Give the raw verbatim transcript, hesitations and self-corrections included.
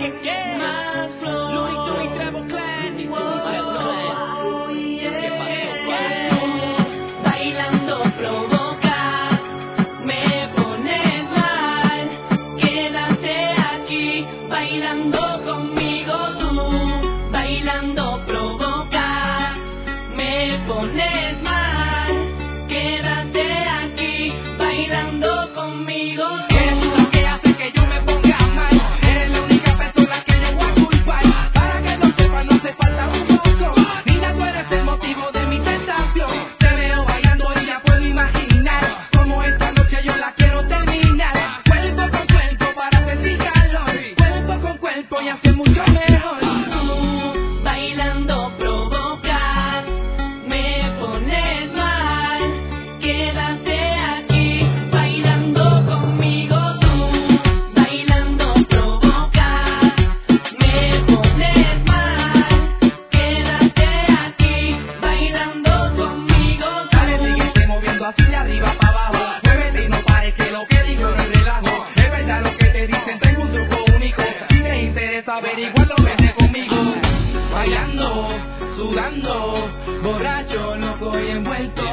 Más flow. Louis Two y Trevo Clan. ¿Qué pasó? Bailando provoca, me pones mal. Quédate aquí, bailando conmigo tú. Bailando provoca, me pones mal. Quédate aquí, bailando conmigo tú. Así de arriba para abajo, muévete y no pares, que lo que digo no es relajo. Es verdad lo que te dicen, tengo un truco único. Si te interesa averiguarlo, vete conmigo. Bailando, sudando, borracho, loco y envuelto.